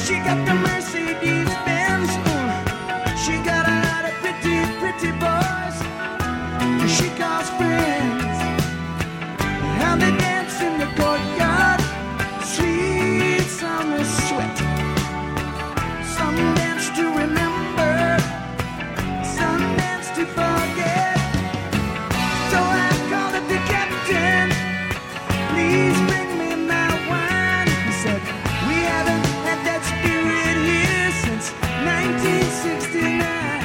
She got the Mercedes Benz. She got a lot of pretty, pretty boys. She calls friends. How they dance in the courtyard. Sweet summer sweat. Some dance to remember. Some dance to forget. So I called up the captain. Please bring me my wine. He said, we haven't had that spirit here since 1969.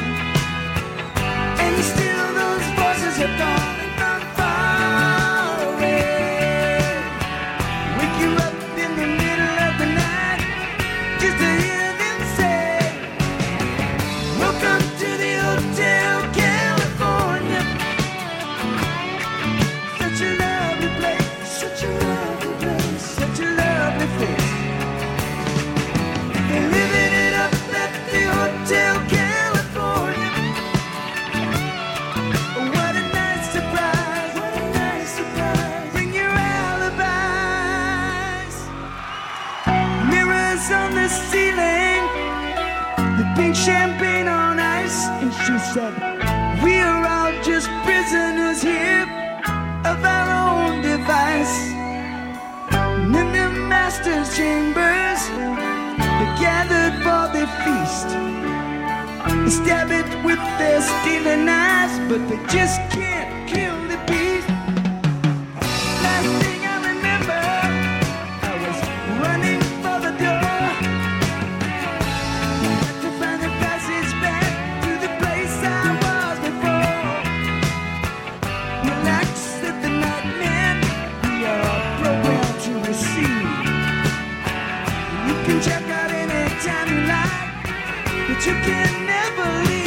And still those voices are calling from far away. Wake you up in the middle of the night just to hear them say, welcome to the Hotel California. Such a lovely place, such a lovely place, such a lovely place. They're living it up at the Hotel California. What a nice surprise, what a nice surprise. Bring your alibis. Mirrors on the ceiling, the pink champagne on ice. And she said, we are all just prisoners here of our own device. And in the master's chambers, they gathered for their feast. They stab it with their stealing knives, but they just can't kill the beast. Last thing I remember, I was running for the door. Had to find the passage back to the place I was before. Relax, said the nightman, we are programmed to receive. You can check out anytime you like, but you can never leave.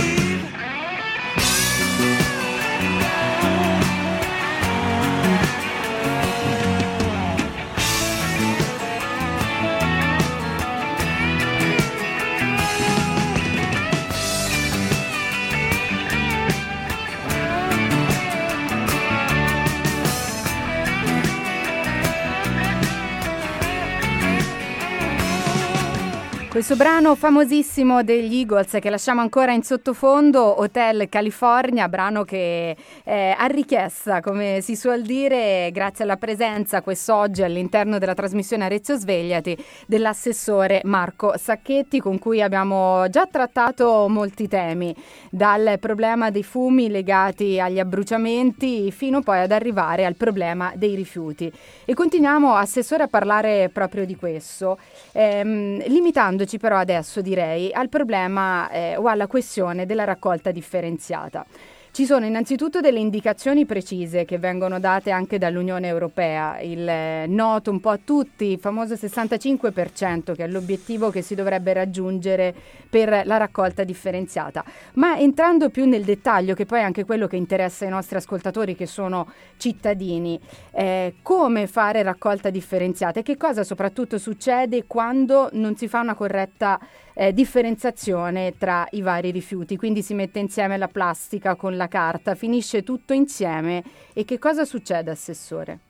Questo brano famosissimo degli Eagles che lasciamo ancora in sottofondo, Hotel California, brano che a richiesta, come si suol dire, grazie alla presenza quest'oggi all'interno della trasmissione Arezzo Svegliati dell'assessore Marco Sacchetti, con cui abbiamo già trattato molti temi, dal problema dei fumi legati agli abbruciamenti fino poi ad arrivare al problema dei rifiuti. E continuiamo, assessore, a parlare proprio di questo, limitandoci però adesso, direi, al problema o alla questione della raccolta differenziata. Ci sono innanzitutto delle indicazioni precise che vengono date anche dall'Unione Europea, il noto un po' a tutti, il famoso 65%, che è l'obiettivo che si dovrebbe raggiungere per la raccolta differenziata. Ma entrando più nel dettaglio, che poi è anche quello che interessa i nostri ascoltatori che sono cittadini, come fare raccolta differenziata e che cosa soprattutto succede quando non si fa una corretta differenziazione tra i vari rifiuti, quindi si mette insieme la plastica con la carta, finisce tutto insieme e che cosa succede, assessore?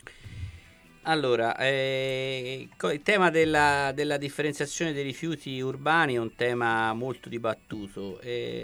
Allora, il tema della differenziazione dei rifiuti urbani è un tema molto dibattuto,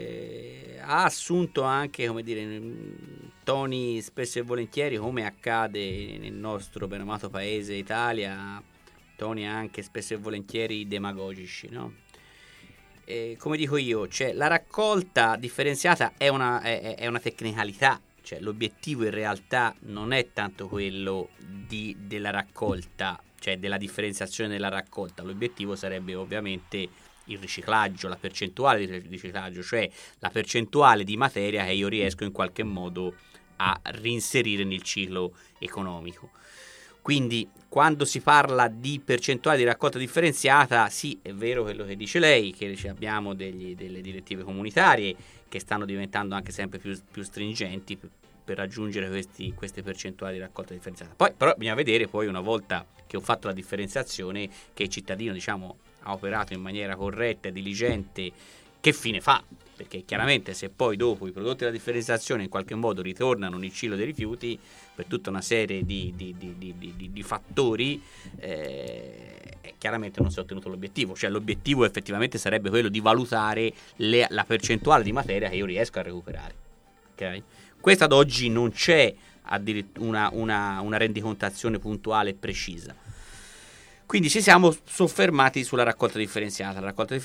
ha assunto anche, come dire, toni spesso e volentieri, come accade nel nostro ben amato paese Italia, toni anche spesso e volentieri demagogici, no? Come dico io, cioè, la raccolta differenziata è una tecnicalità, cioè l'obiettivo in realtà non è tanto quello della raccolta, cioè della differenziazione della raccolta. L'obiettivo sarebbe ovviamente il riciclaggio, la percentuale di riciclaggio, cioè la percentuale di materia che io riesco in qualche modo a reinserire nel ciclo economico. Quindi quando si parla di percentuale di raccolta differenziata, sì, è vero quello che dice lei, che abbiamo delle direttive comunitarie che stanno diventando anche sempre più stringenti per raggiungere queste percentuali di raccolta differenziata. Poi però bisogna vedere poi, una volta che ho fatto la differenziazione, che il cittadino, diciamo, ha operato in maniera corretta e diligente, che fine fa. perché chiaramente se poi dopo i prodotti della differenziazione in qualche modo ritornano nel ciclo dei rifiuti per tutta una serie di fattori, chiaramente non si è ottenuto l'obiettivo, cioè l'obiettivo effettivamente sarebbe quello di valutare la percentuale di materia che io riesco a recuperare, okay? Questa ad oggi non c'è una rendicontazione puntuale e precisa. Quindi ci siamo soffermati sulla raccolta differenziata,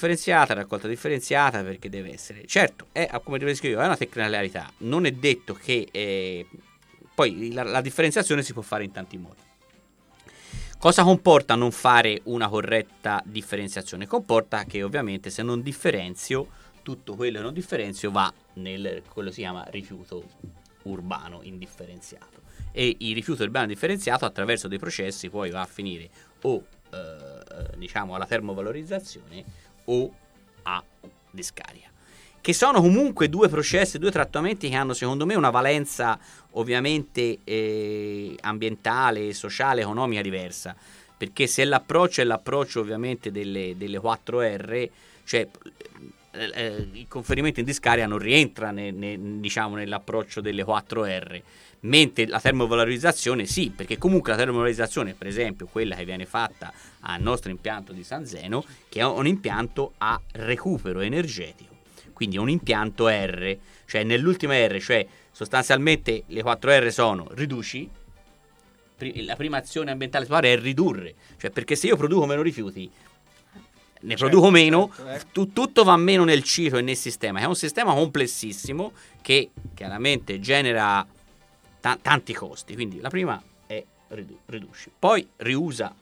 perché deve essere, certo, come ti descrivo, è una tecnicalità, non è detto che poi la differenziazione si può fare in tanti modi. Cosa comporta non fare una corretta differenziazione? Comporta che ovviamente se non differenzio, tutto quello che non differenzio va quello si chiama rifiuto urbano indifferenziato, e il rifiuto urbano indifferenziato attraverso dei processi poi va a finire o diciamo alla termovalorizzazione o a discarica, che sono comunque due processi, due trattamenti che hanno secondo me una valenza ovviamente ambientale, sociale, economica diversa, perché se l'approccio è l'approccio ovviamente delle 4R, cioè il conferimento in discarica non rientra diciamo nell'approccio delle 4R, mentre la termovalorizzazione sì, perché comunque la termovalorizzazione, per esempio quella che viene fatta al nostro impianto di San Zeno, che è un impianto a recupero energetico, quindi è un impianto R, cioè nell'ultima R, cioè sostanzialmente le 4R sono riduci, la prima azione ambientale è ridurre, cioè perché se io produco meno rifiuti ne produco meno, tutto va meno nel ciclo e nel sistema, è un sistema complessissimo che chiaramente genera tanti costi. Quindi la prima è riduci, poi riusa,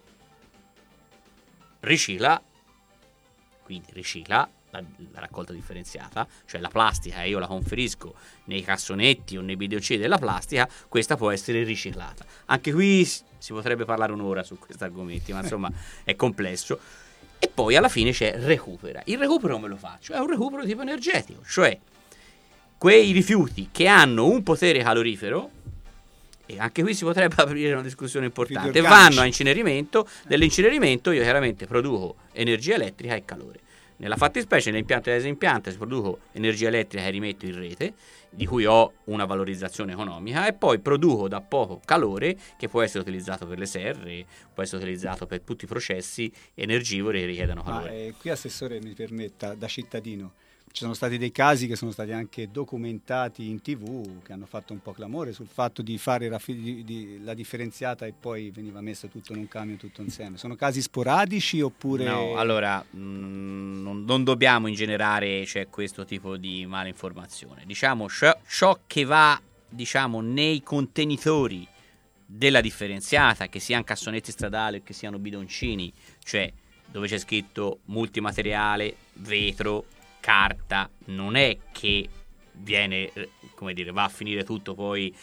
ricicla, quindi ricicla la raccolta differenziata, cioè la plastica io la conferisco nei cassonetti o nei BDOC della plastica, questa può essere riciclata. Anche qui si potrebbe parlare un'ora su questi argomenti, ma insomma è complesso. E poi alla fine c'è recupera. Il recupero come lo faccio? È un recupero tipo energetico, cioè quei rifiuti che hanno un potere calorifero, e anche qui si potrebbe aprire una discussione importante, vanno a incenerimento. Dell'incenerimento io chiaramente produco energia elettrica e calore. Nella fattispecie nell'impianto di Esimpianta si produco energia elettrica e rimetto in rete, di cui ho una valorizzazione economica, e poi produco da poco calore che può essere utilizzato per le serre, può essere utilizzato per tutti i processi energivori che richiedono calore. Qui Assessore mi permetta, da cittadino, ci sono stati dei casi che sono stati anche documentati in TV che hanno fatto un po' clamore sul fatto di fare la differenziata e poi veniva messo tutto in un camion tutto insieme. Sono casi sporadici oppure... No, allora non dobbiamo ingenerare questo tipo di malinformazione. Diciamo ciò che va nei contenitori della differenziata, che siano cassonetti stradali o che siano bidoncini, cioè dove c'è scritto multimateriale, vetro, carta, non è che viene, va a finire tutto poi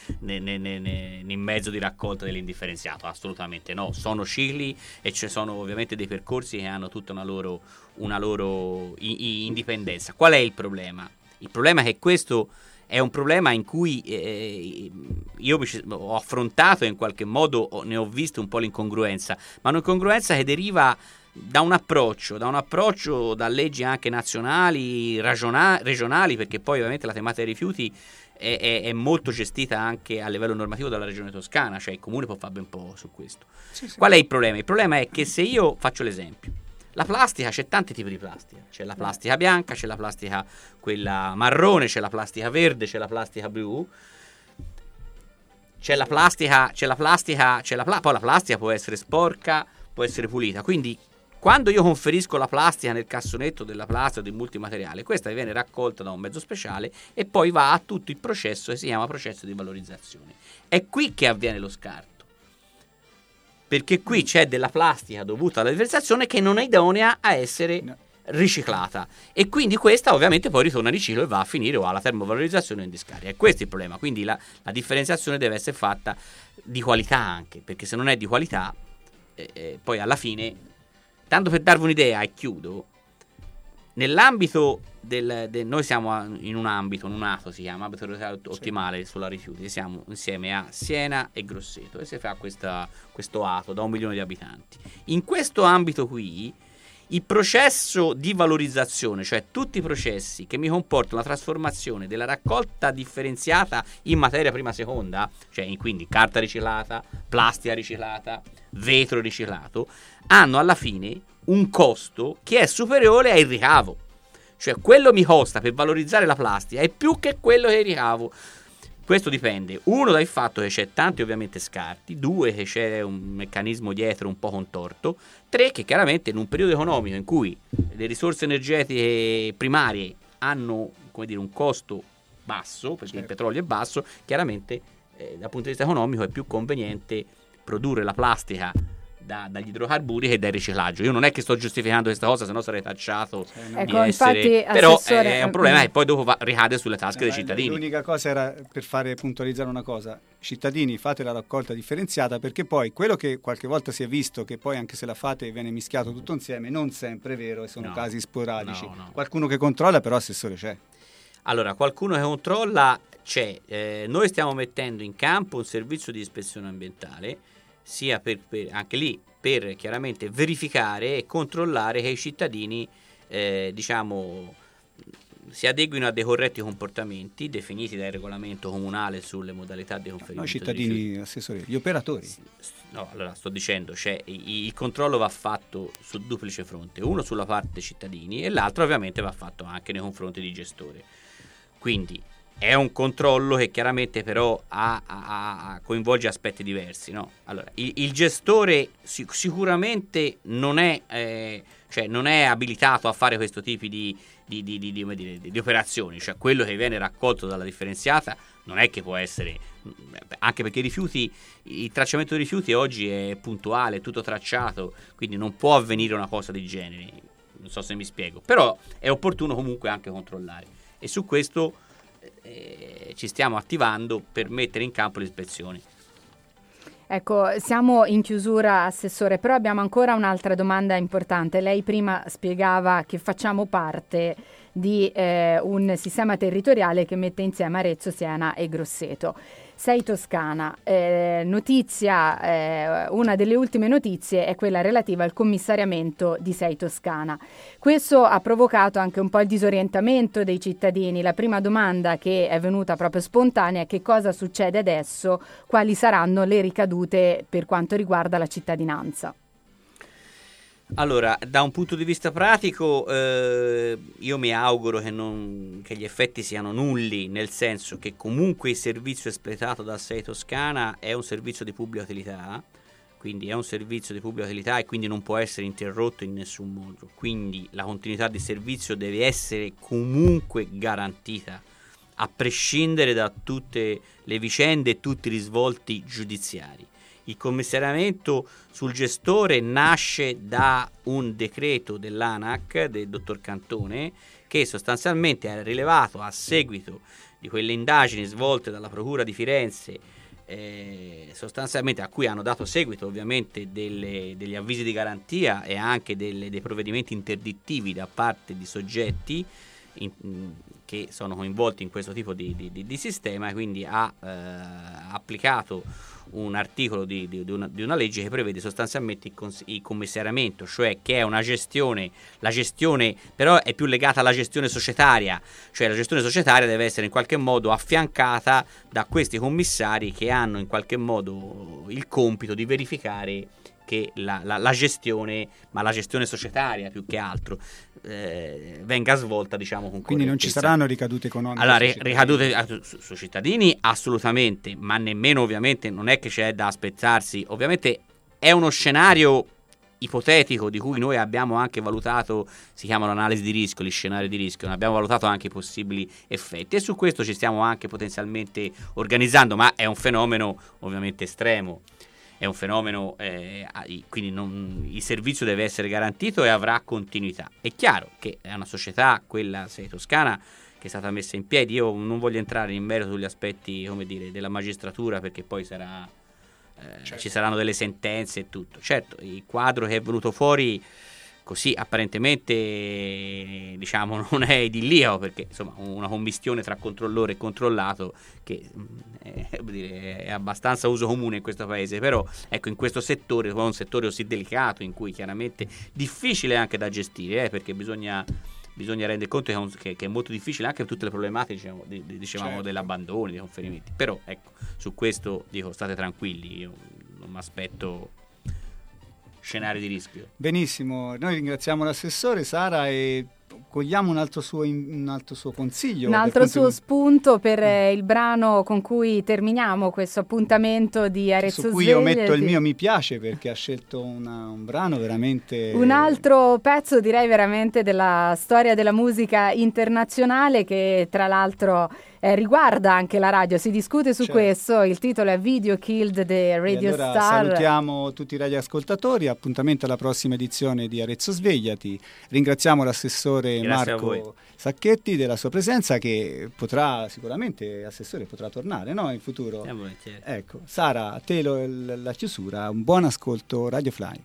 in mezzo di raccolta dell'indifferenziato, assolutamente no, sono cicli e ci sono ovviamente dei percorsi che hanno tutta una loro indipendenza. Qual è il problema? Il problema è che questo è un problema in cui io ho affrontato e in qualche modo ne ho visto un po' l'incongruenza, ma un'incongruenza che deriva da un approccio da leggi anche nazionali, regionali, perché poi ovviamente la tematica dei rifiuti è molto gestita anche a livello normativo dalla regione toscana, cioè il comune può fare ben poco su questo. Sì. Qual è il problema? Il problema è che se io faccio l'esempio, la plastica, c'è tanti tipi di plastica, c'è la plastica bianca, c'è la plastica quella marrone, c'è la plastica verde, c'è la plastica blu, poi la plastica può essere sporca, può essere pulita, quindi quando io conferisco la plastica nel cassonetto della plastica o del multimateriale, questa viene raccolta da un mezzo speciale e poi va a tutto il processo che si chiama processo di valorizzazione. È qui che avviene lo scarto, perché qui c'è della plastica dovuta alla differenziazione che non è idonea a essere riciclata, e quindi questa ovviamente poi ritorna a riciclo e va a finire o alla termovalorizzazione o in discarica. E questo è il problema, quindi la differenziazione deve essere fatta di qualità anche, perché se non è di qualità poi alla fine, tanto per darvi un'idea e chiudo, nell'ambito noi siamo in un ATO, si chiama ambito ottimale sulla rifiuti, siamo insieme a Siena e Grosseto e si fa questo ATO da 1 milione di abitanti. In questo ambito qui Il processo di valorizzazione, cioè tutti i processi che mi comportano la trasformazione della raccolta differenziata in materia prima seconda, cioè quindi carta riciclata, plastica riciclata, vetro riciclato, hanno alla fine un costo che è superiore al ricavo. Cioè quello mi costa per valorizzare la plastica è più che quello che ricavo. Questo dipende, uno, dal fatto che c'è tanti ovviamente scarti, due, che c'è un meccanismo dietro un po' contorto, tre, che chiaramente in un periodo economico in cui le risorse energetiche primarie hanno, come dire, un costo basso, perché il petrolio è basso, chiaramente dal punto di vista economico è più conveniente produrre la plastica dagli idrocarburi che dal riciclaggio. Io non è che sto giustificando questa cosa, sennò sarei tacciato di essere... Però è un problema che poi dopo ricade sulle tasche dei cittadini. L'unica cosa era per fare puntualizzare una cosa: cittadini, fate la raccolta differenziata, perché poi quello che qualche volta si è visto, che poi anche se la fate viene mischiato tutto insieme, non sempre è vero e sono casi sporadici. No. Qualcuno che controlla, però, assessore, c'è. Allora, qualcuno che controlla c'è. Noi stiamo mettendo in campo un servizio di ispezione ambientale, sia per anche lì per chiaramente verificare e controllare che i cittadini si adeguino a dei corretti comportamenti definiti dal regolamento comunale sulle modalità di conferimento. Noi cittadini, assessori, gli operatori. No, allora sto dicendo, il controllo va fatto su duplice fronte, uno sulla parte dei cittadini e l'altro ovviamente va fatto anche nei confronti di gestore. Quindi è un controllo che chiaramente però coinvolge aspetti diversi, no? Allora, il gestore sicuramente non è abilitato a fare questo tipo di operazioni, cioè quello che viene raccolto dalla differenziata non è che può essere, anche perché il tracciamento dei rifiuti oggi è puntuale, è tutto tracciato, quindi non può avvenire una cosa del genere, non so se mi spiego, però è opportuno comunque anche controllare e su questo ci stiamo attivando per mettere in campo le ispezioni. Ecco, siamo in chiusura, assessore, però abbiamo ancora un'altra domanda importante. Lei prima spiegava che facciamo parte di un sistema territoriale che mette insieme Arezzo, Siena e Grosseto. Sei Toscana, una delle ultime notizie è quella relativa al commissariamento di Sei Toscana. Questo ha provocato anche un po' il disorientamento dei cittadini. La prima domanda che è venuta proprio spontanea è: che cosa succede adesso? Quali saranno le ricadute per quanto riguarda la cittadinanza? Allora, da un punto di vista pratico, io mi auguro che gli effetti siano nulli, nel senso che comunque il servizio espletato da Sei Toscana è un servizio di pubblica utilità, quindi è un servizio di pubblica utilità e quindi non può essere interrotto in nessun modo, quindi la continuità di servizio deve essere comunque garantita, a prescindere da tutte le vicende e tutti i risvolti giudiziari. Il commissariamento sul gestore nasce da un decreto dell'ANAC, del dottor Cantone, che sostanzialmente ha rilevato a seguito di quelle indagini svolte dalla Procura di Firenze, sostanzialmente a cui hanno dato seguito ovviamente degli avvisi di garantia e anche dei provvedimenti interdittivi da parte di soggetti che sono coinvolti in questo tipo di sistema, e quindi ha applicato un articolo di una legge che prevede sostanzialmente il commissariamento, cioè che è una gestione, la gestione però è più legata alla gestione societaria, cioè la gestione societaria deve essere in qualche modo affiancata da questi commissari che hanno in qualche modo il compito di verificare che la gestione, ma la gestione societaria più che altro, venga svolta, diciamo, con quindi non ci saranno ricadute economiche? Allora, ricadute sui cittadini assolutamente, ma nemmeno ovviamente non è che c'è da aspettarsi. Ovviamente è uno scenario ipotetico di cui noi abbiamo anche valutato, si chiama l'analisi di rischio, gli scenari di rischio, abbiamo valutato anche i possibili effetti e su questo ci stiamo anche potenzialmente organizzando, ma è un fenomeno ovviamente estremo. È un fenomeno, quindi il servizio deve essere garantito e avrà continuità. È chiaro che è una società, quella Sei Toscana, che è stata messa in piedi. Io non voglio entrare in merito sugli aspetti, come dire, della magistratura, perché poi ci saranno delle sentenze e tutto. Certo, il quadro che è venuto fuori così apparentemente, diciamo non è idilliaco, perché insomma una commistione tra controllore e controllato che è abbastanza uso comune in questo paese, però ecco, in questo settore, un settore così delicato, in cui chiaramente difficile anche da gestire, perché bisogna rendere conto che è molto difficile anche per tutte le problematiche, dicevamo, certo, dell'abbandono, dei conferimenti. Però ecco, su questo dico, state tranquilli, io non mi aspetto scenari di rischio. Benissimo, noi ringraziamo l'assessore Sara e cogliamo un altro suo consiglio, un altro suo spunto per il brano con cui terminiamo questo appuntamento di Arezzo Su cui Svegliati. io metto il mio mi piace, perché ha scelto un brano veramente, un altro pezzo, direi, veramente della storia della musica internazionale, che tra l'altro riguarda anche la radio, si discute su, certo, questo. Il titolo è Video Killed the Radio allora Star. Salutiamo tutti i radioascoltatori, appuntamento alla prossima edizione di Arezzo Svegliati. Ringraziamo l'assessore Marco Sacchetti della sua presenza, che potrà sicuramente, assessore, potrà tornare, no, in futuro. Ecco, Sara, a te la chiusura, un buon ascolto Radio Fly.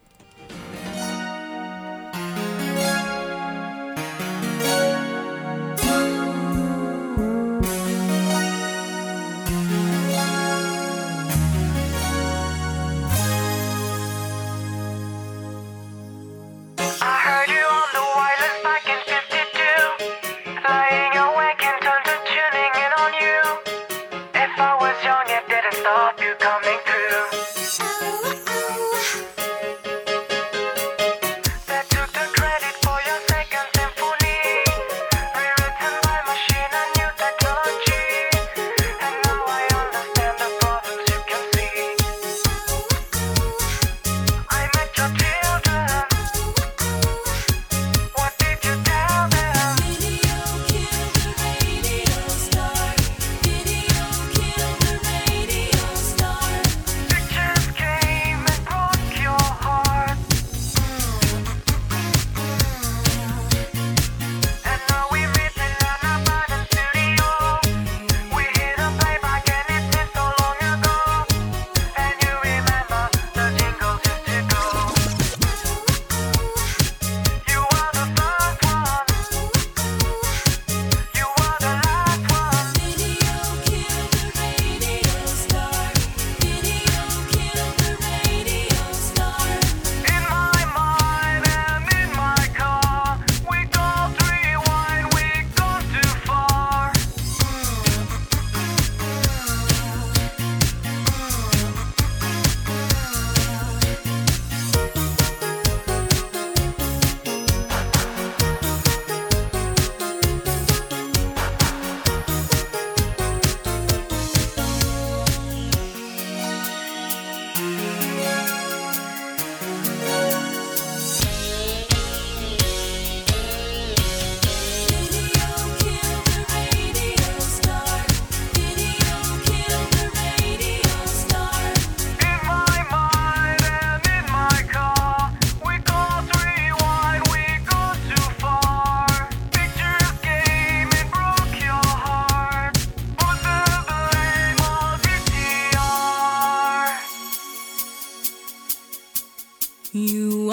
You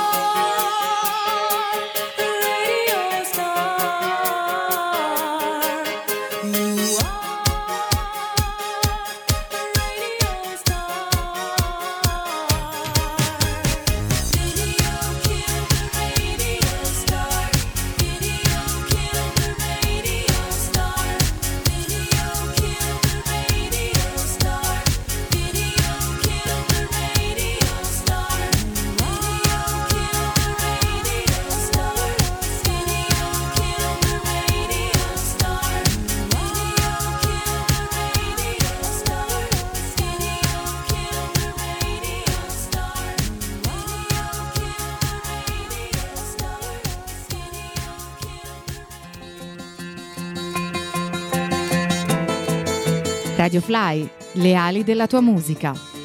are the radio star. You are the radio star. Video killed the radio star. Video killed the radio star. Video killed the radio star. Video killed the radio star. Radio Fly, le ali della tua musica.